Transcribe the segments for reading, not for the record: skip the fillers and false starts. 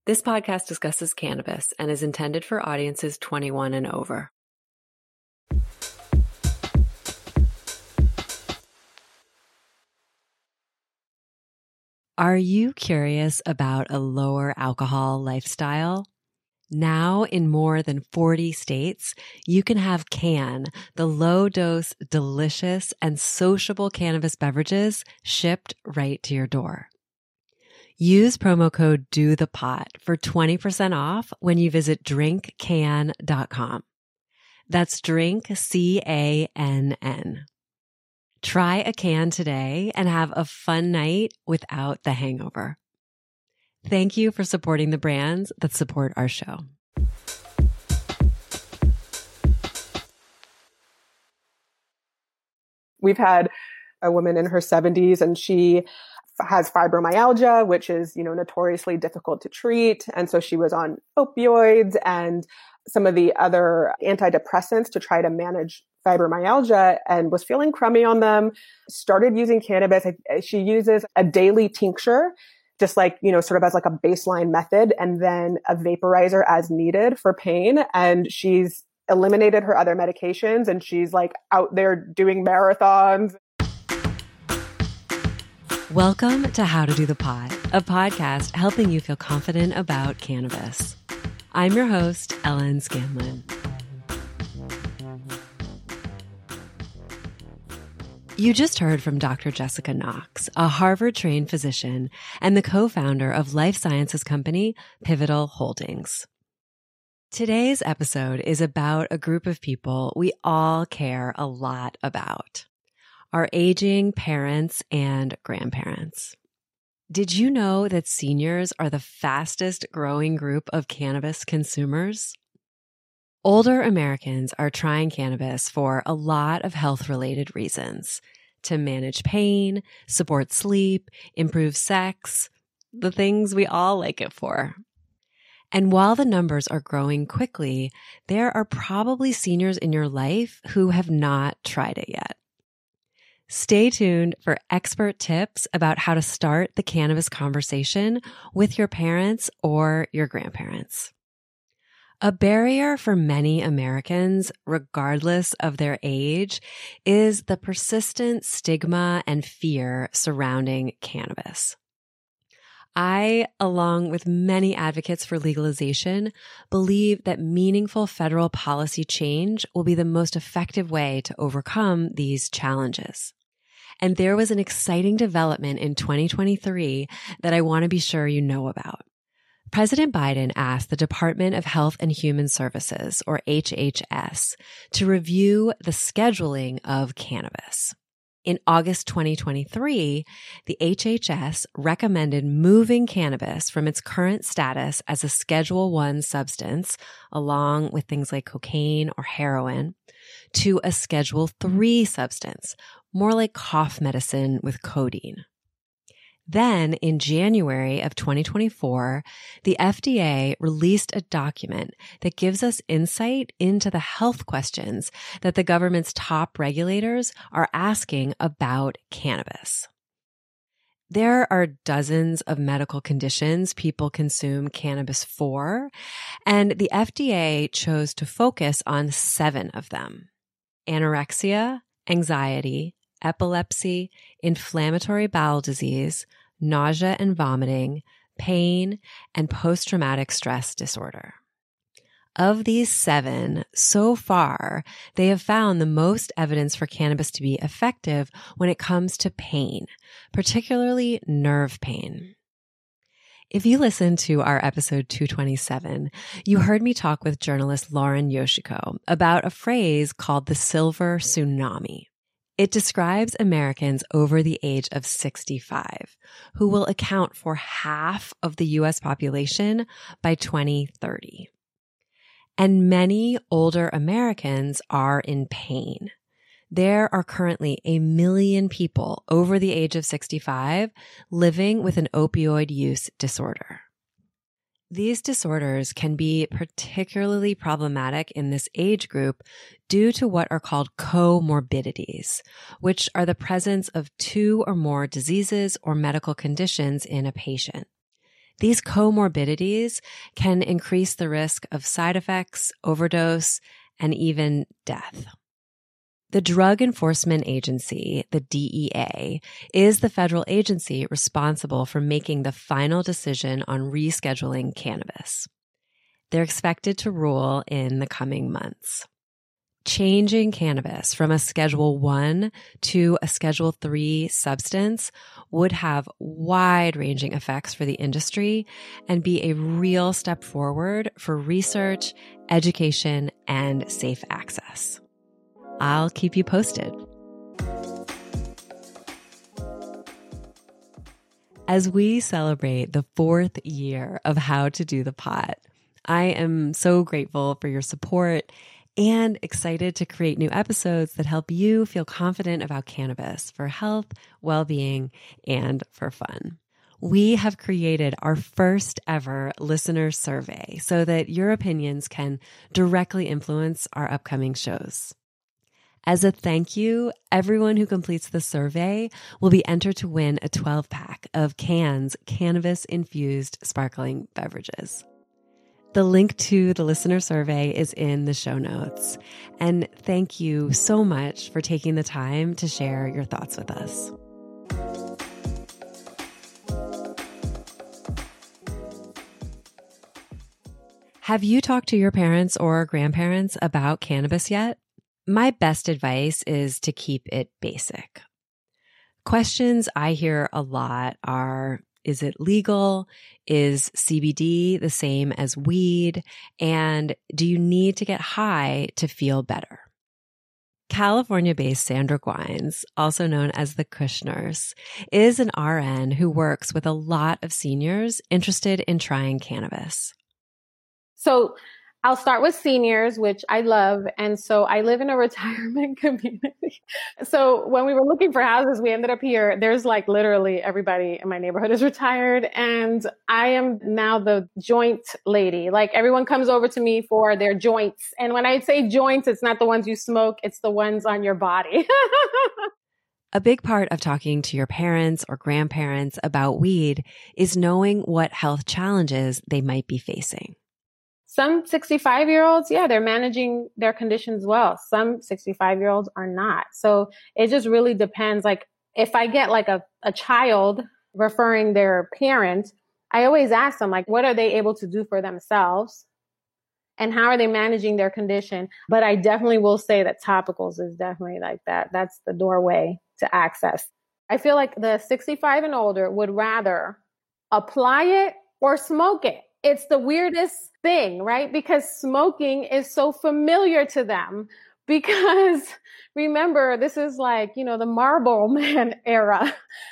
This podcast discusses cannabis and is intended for audiences 21 and over. Are you curious about a lower alcohol lifestyle? Now, in more than 40 states, you can have Cann, the low-dose, delicious, and sociable cannabis beverages shipped right to your door. Use promo code DOTHEPOT for 20% off when you visit drinkcann.com. That's drink, C-A-N-N. Try a Cann today and have a fun night without the hangover. Thank you for supporting the brands that support our show. We've had a woman in her 70s and she has fibromyalgia, which is, notoriously difficult to treat. And so she was on opioids and some of the other antidepressants to try to manage fibromyalgia and was feeling crummy on them, started using cannabis. She uses a daily tincture, just like, sort of as like a baseline method, and then a vaporizer as needed for pain. And she's eliminated her other medications and she's like out there doing marathons. Welcome to How to Do the Pod, a podcast helping you feel confident about cannabis. I'm your host, Ellen Scanlon. You just heard from Dr. Jessica Knox, a Harvard-trained physician and the co-founder of life sciences company Pivotal Holdings. Today's episode is about a group of people we all care a lot about: our aging parents and grandparents. Did you know that seniors are the fastest growing group of cannabis consumers? Older Americans are trying cannabis for a lot of health-related reasons: to manage pain, support sleep, improve sex, the things we all like it for. And while the numbers are growing quickly, there are probably seniors in your life who have not tried it yet. Stay tuned for expert tips about how to start the cannabis conversation with your parents or your grandparents. A barrier for many Americans, regardless of their age, is the persistent stigma and fear surrounding cannabis. I, along with many advocates for legalization, believe that meaningful federal policy change will be the most effective way to overcome these challenges. And there was an exciting development in 2023 that I want to be sure you know about. President Biden asked the Department of Health and Human Services, or HHS, to review the scheduling of cannabis. In August 2023, the HHS recommended moving cannabis from its current status as a Schedule I substance, along with things like cocaine or heroin, to a Schedule III substance, more like cough medicine with codeine. Then, in January of 2024, the FDA released a document that gives us insight into the health questions that the government's top regulators are asking about cannabis. There are dozens of medical conditions people consume cannabis for, and the FDA chose to focus on 7 of them: anorexia, anxiety, epilepsy, inflammatory bowel disease, nausea and vomiting, pain, and post-traumatic stress disorder. Of these 7, so far, they have found the most evidence for cannabis to be effective when it comes to pain, particularly nerve pain. If you listened to our episode 227, you heard me talk with journalist Lauren Yoshiko about a phrase called the silver tsunami. It describes Americans over the age of 65, who will account for half of the U.S. population by 2030. And many older Americans are in pain. There are currently 1 million people over the age of 65 living with an opioid use disorder. These disorders can be particularly problematic in this age group due to what are called comorbidities, which are the presence of 2 or more diseases or medical conditions in a patient. These comorbidities can increase the risk of side effects, overdose, and even death. The Drug Enforcement Agency, the DEA, is the federal agency responsible for making the final decision on rescheduling cannabis. They're expected to rule in the coming months. Changing cannabis from a Schedule 1 to a Schedule 3 substance would have wide-ranging effects for the industry and be a real step forward for research, education, and safe access. I'll keep you posted. As we celebrate the 4th year of How to Do the Pot, I am so grateful for your support and excited to create new episodes that help you feel confident about cannabis for health, well-being, and for fun. We have created our first ever listener survey so that your opinions can directly influence our upcoming shows. As a thank you, everyone who completes the survey will be entered to win a 12-pack of Can's cannabis-infused sparkling beverages. The link to the listener survey is in the show notes. And thank you so much for taking the time to share your thoughts with us. Have you talked to your parents or grandparents about cannabis yet? My best advice is to keep it basic. Questions I hear a lot are, is it legal? Is CBD the same as weed? And do you need to get high to feel better? California-based Sandra Gwines, also known as the Kush Nurse, is an RN who works with a lot of seniors interested in trying cannabis. So I'll start with seniors, which I love. And so I live in a retirement community. So when we were looking for houses, we ended up here. There's like literally everybody in my neighborhood is retired. And I am now the joint lady. Like everyone comes over to me for their joints. And when I say joints, it's not the ones you smoke. It's the ones on your body. A big part of talking to your parents or grandparents about weed is knowing what health challenges they might be facing. Some 65-year-olds, yeah, they're managing their conditions well. Some 65-year-olds are not. So it just really depends. Like if I get like a child referring their parent, I always ask them, like, what are they able to do for themselves? And how are they managing their condition? But I definitely will say that topicals is definitely like that. That's the doorway to access. I feel like the 65 and older would rather apply it or smoke it. It's the weirdest thing, right? Because smoking is so familiar to them. Because remember, this is like, the Marlboro Man era.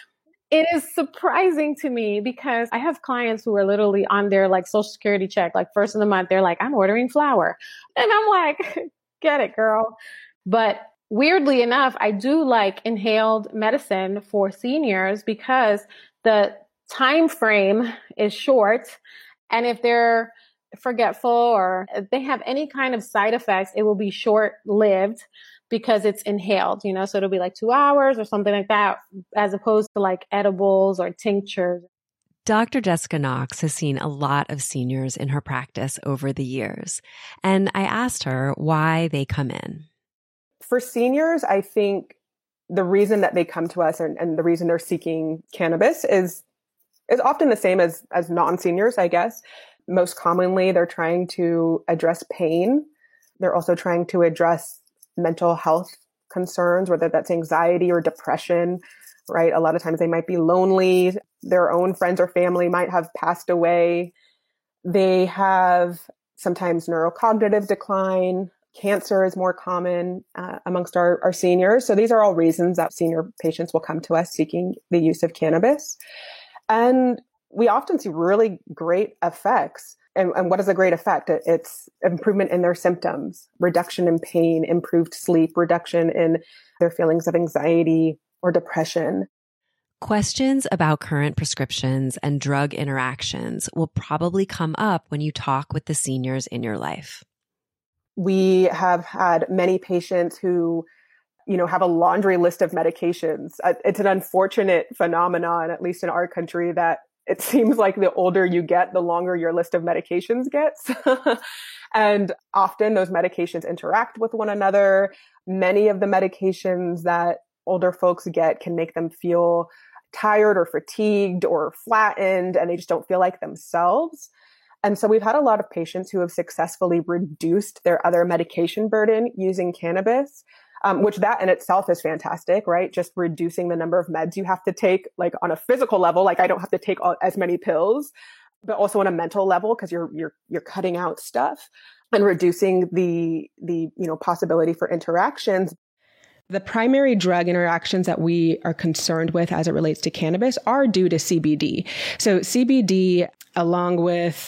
It is surprising to me because I have clients who are literally on their like social security check, like first of the month, they're like, I'm ordering flour. And I'm like, get it, girl. But weirdly enough, I do like inhaled medicine for seniors because the time frame is short. And if they're forgetful or if they have any kind of side effects, it will be short-lived because it's inhaled, so it'll be like 2 hours or something like that, as opposed to like edibles or tinctures. Dr. Jessica Knox has seen a lot of seniors in her practice over the years, and I asked her why they come in. For seniors, I think the reason that they come to us and the reason they're seeking cannabis is often the same as non-seniors, I guess. Most commonly, they're trying to address pain. They're also trying to address mental health concerns, whether that's anxiety or depression, right? A lot of times they might be lonely. Their own friends or family might have passed away. They have sometimes neurocognitive decline. Cancer is more common amongst our seniors. So these are all reasons that senior patients will come to us seeking the use of cannabis. And we often see really great effects. And what is a great effect? It's improvement in their symptoms, reduction in pain, improved sleep, reduction in their feelings of anxiety or depression. Questions about current prescriptions and drug interactions will probably come up when you talk with the seniors in your life. We have had many patients who have a laundry list of medications. It's an unfortunate phenomenon, at least in our country, that it seems like the older you get, the longer your list of medications gets. And often those medications interact with one another. Many of the medications that older folks get can make them feel tired or fatigued or flattened, and they just don't feel like themselves. And so we've had a lot of patients who have successfully reduced their other medication burden using cannabis, which that in itself is fantastic, right? Just reducing the number of meds you have to take, like on a physical level, like I don't have to take as many pills, but also on a mental level, because you're cutting out stuff and reducing the possibility for interactions. The primary drug interactions that we are concerned with as it relates to cannabis are due to CBD. So CBD, along with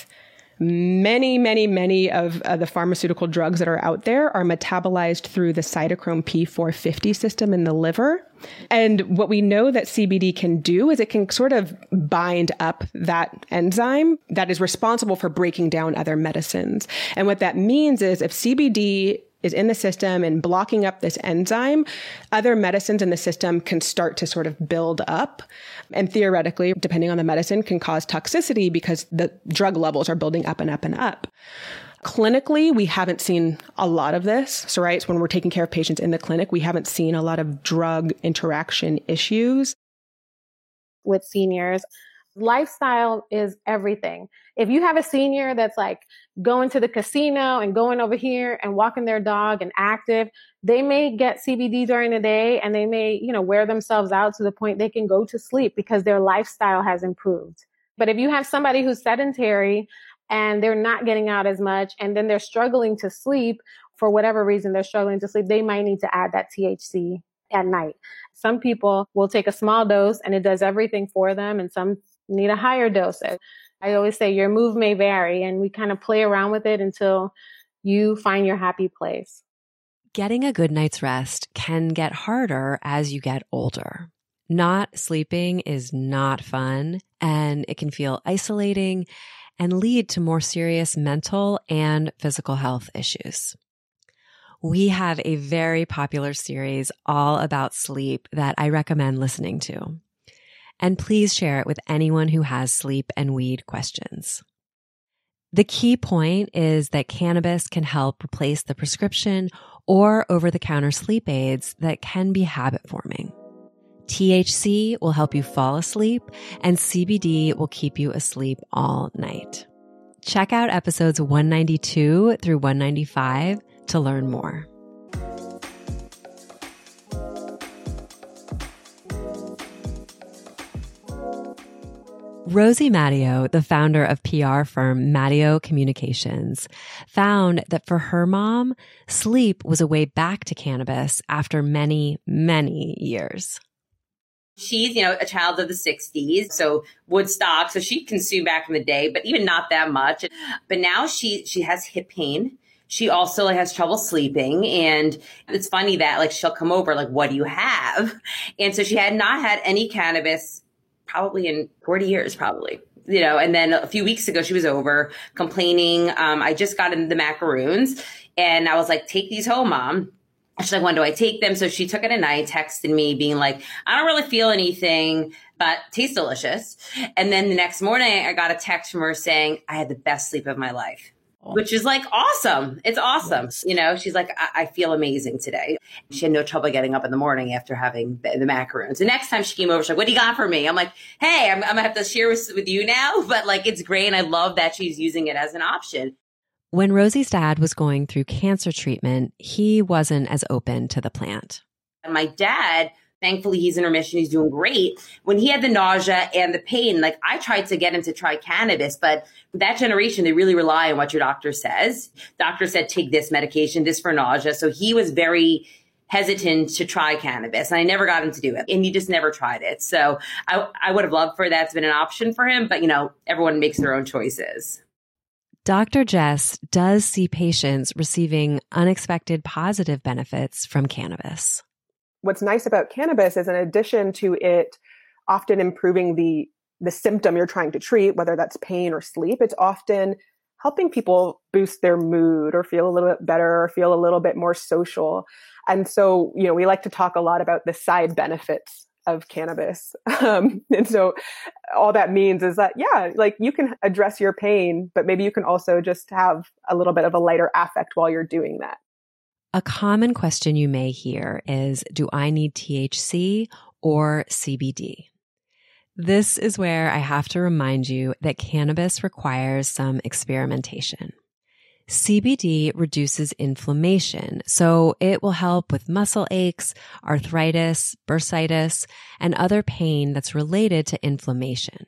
many of the pharmaceutical drugs that are out there, are metabolized through the cytochrome P450 system in the liver. And what we know that CBD can do is it can sort of bind up that enzyme that is responsible for breaking down other medicines. And what that means is if CBD is in the system and blocking up this enzyme, other medicines in the system can start to sort of build up. And theoretically, depending on the medicine, can cause toxicity because the drug levels are building up and up and up. Clinically, we haven't seen a lot of this. So, right, so when we're taking care of patients in the clinic, we haven't seen a lot of drug interaction issues. With seniors, lifestyle is everything. If you have a senior that's like going to the casino and going over here and walking their dog and active, they may get CBD during the day and they may, wear themselves out to the point they can go to sleep because their lifestyle has improved. But if you have somebody who's sedentary and they're not getting out as much and then they're struggling to sleep, for whatever reason they're struggling to sleep, they might need to add that THC at night. Some people will take a small dose and it does everything for them, and some need a higher dose. I always say your move may vary, and we kind of play around with it until you find your happy place. Getting a good night's rest can get harder as you get older. Not sleeping is not fun, and it can feel isolating and lead to more serious mental and physical health issues. We have a very popular series all about sleep that I recommend listening to. And please share it with anyone who has sleep and weed questions. The key point is that cannabis can help replace the prescription or over-the-counter sleep aids that can be habit-forming. THC will help you fall asleep, and CBD will keep you asleep all night. Check out episodes 192 through 195 to learn more. Rosie Matteo, the founder of PR firm Matteo Communications, found that for her mom, sleep was a way back to cannabis after many, many years. She's, a child of the 60s, so Woodstock, so she consumed back in the day, but even not that much. But now she has hip pain. She also has trouble sleeping. And it's funny that she'll come over, what do you have? And so she had not had any cannabis probably in 40 years, and then a few weeks ago, she was over complaining. I just got into the macaroons and I was like, take these home, Mom. She's like, when do I take them? So she took it at night, texted me being like, I don't really feel anything, but tastes delicious. And then the next morning I got a text from her saying, I had the best sleep of my life. Which is awesome. It's awesome. Yes. She's like, I feel amazing today. She had no trouble getting up in the morning after having the macaroons. The next time she came over, she's like, what do you got for me? I'm like, hey, I'm going to have to share with you now. But it's great. And I love that she's using it as an option. When Rosie's dad was going through cancer treatment, he wasn't as open to the plant. And my dad, thankfully, he's in remission. He's doing great. When he had the nausea and the pain, I tried to get him to try cannabis, but that generation, they really rely on what your doctor says. Doctor said, take this medication, this for nausea. So he was very hesitant to try cannabis, and I never got him to do it. And he just never tried it. So I would have loved for that to have been an option for him, but everyone makes their own choices. Dr. Jess does see patients receiving unexpected positive benefits from cannabis. What's nice about cannabis is in addition to it often improving the symptom you're trying to treat, whether that's pain or sleep, it's often helping people boost their mood or feel a little bit better or feel a little bit more social. And so, we like to talk a lot about the side benefits of cannabis. And so all that means is that, yeah, like you can address your pain, but maybe you can also just have a little bit of a lighter affect while you're doing that. A common question you may hear is, do I need THC or CBD? This is where I have to remind you that cannabis requires some experimentation. CBD reduces inflammation, so it will help with muscle aches, arthritis, bursitis, and other pain that's related to inflammation.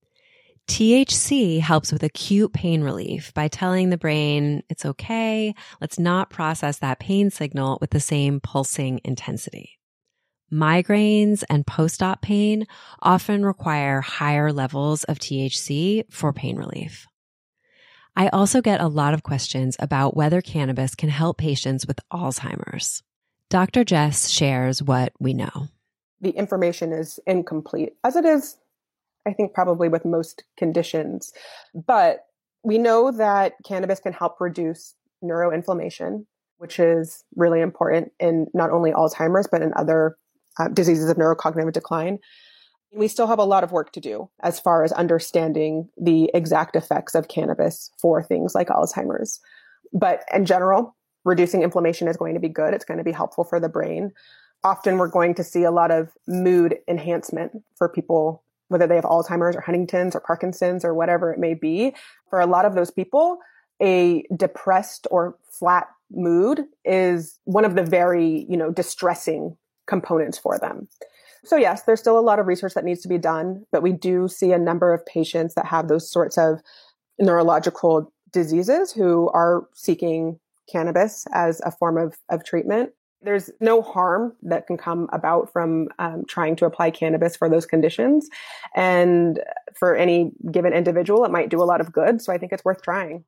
THC helps with acute pain relief by telling the brain, it's okay, let's not process that pain signal with the same pulsing intensity. Migraines and post-op pain often require higher levels of THC for pain relief. I also get a lot of questions about whether cannabis can help patients with Alzheimer's. Dr. Jess shares what we know. The information is incomplete, as it is, I think, probably with most conditions. But we know that cannabis can help reduce neuroinflammation, which is really important in not only Alzheimer's, but in other diseases of neurocognitive decline. We still have a lot of work to do as far as understanding the exact effects of cannabis for things like Alzheimer's. But in general, reducing inflammation is going to be good. It's going to be helpful for the brain. Often we're going to see a lot of mood enhancement for people, whether they have Alzheimer's or Huntington's or Parkinson's or whatever it may be. For a lot of those people, a depressed or flat mood is one of the very, distressing components for them. So yes, there's still a lot of research that needs to be done, but we do see a number of patients that have those sorts of neurological diseases who are seeking cannabis as a form of treatment. There's no harm that can come about from trying to apply cannabis for those conditions. And for any given individual, it might do a lot of good. So I think it's worth trying.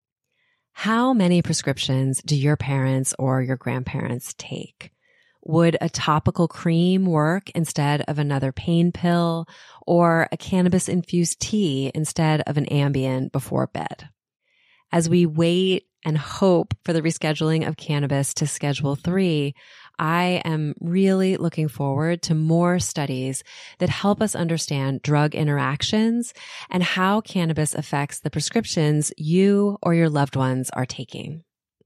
How many prescriptions do your parents or your grandparents take? Would a topical cream work instead of another pain pill, or a cannabis-infused tea instead of an Ambien before bed? As we wait and hope for the rescheduling of cannabis to Schedule 3, I am really looking forward to more studies that help us understand drug interactions and how cannabis affects the prescriptions you or your loved ones are taking.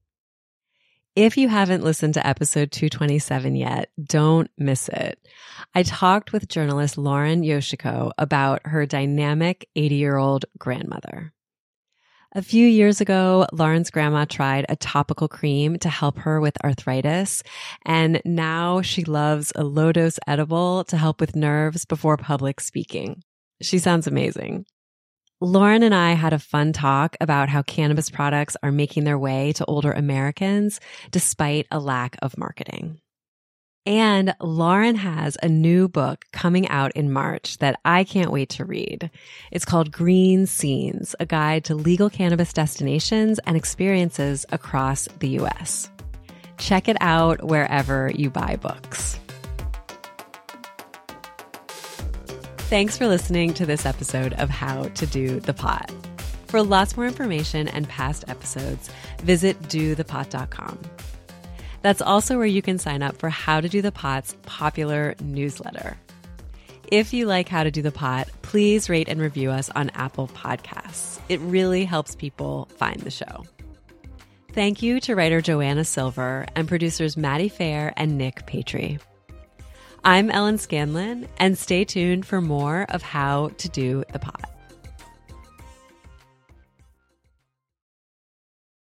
If you haven't listened to episode 227 yet, don't miss it. I talked with journalist Lauren Yoshiko about her dynamic 80-year-old grandmother. A few years ago, Lauren's grandma tried a topical cream to help her with arthritis, and now she loves a low-dose edible to help with nerves before public speaking. She sounds amazing. Lauren and I had a fun talk about how cannabis products are making their way to older Americans despite a lack of marketing. And Lauren has a new book coming out in March that I can't wait to read. It's called Green Scenes, a guide to legal cannabis destinations and experiences across the U.S. Check it out wherever you buy books. Thanks for listening to this episode of How to Do the Pot. For lots more information and past episodes, visit dothepot.com. That's also where you can sign up for How to Do the Pot's popular newsletter. If you like How to Do the Pot, please rate and review us on Apple Podcasts. It really helps people find the show. Thank you to writer Joanna Silver and producers Maddie Fair and Nick Patry. I'm Ellen Scanlon, and stay tuned for more of How to Do the Pot.